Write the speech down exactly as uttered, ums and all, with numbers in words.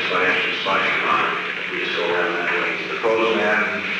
financial discussion on it, we just go around that way. The proposed map